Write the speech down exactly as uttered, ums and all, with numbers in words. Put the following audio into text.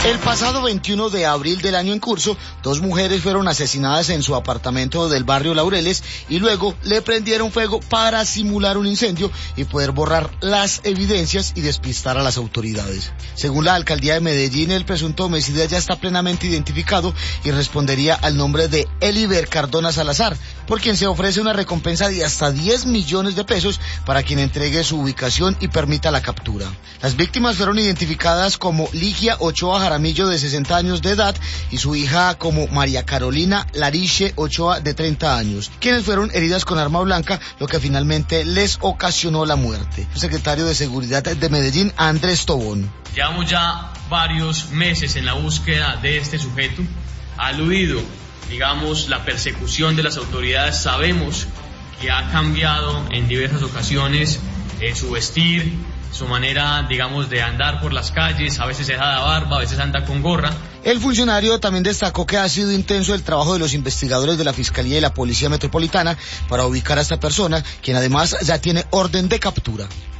El pasado veintiuno de abril del año en curso, dos mujeres fueron asesinadas en su apartamento del barrio Laureles y luego le prendieron fuego para simular un incendio y poder borrar las evidencias y despistar a las autoridades. Según la alcaldía de Medellín, el presunto homicida ya está plenamente identificado y respondería al nombre de Eliber Cardona Salazar, por quien se ofrece una recompensa de hasta diez millones de pesos para quien entregue su ubicación y permita la captura. Las víctimas fueron identificadas como Ligia Ochoa Jaramillo, de sesenta años de edad, y su hija como María Carolina Lariche Ochoa, de treinta años, quienes fueron heridas con arma blanca, lo que finalmente les ocasionó la muerte. El secretario de Seguridad de Medellín, Andrés Tobón. Llevamos ya varios meses en la búsqueda de este sujeto. Ha eludido, digamos, la persecución de las autoridades. Sabemos que ha cambiado en diversas ocasiones eh, su vestir, su manera, digamos, de andar por las calles. A veces se deja de barba, a veces anda con gorra. El funcionario también destacó que ha sido intenso el trabajo de los investigadores de la Fiscalía y la Policía Metropolitana para ubicar a esta persona, quien además ya tiene orden de captura.